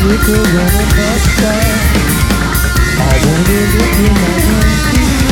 we could run a bus stop. I wanna look in my hand.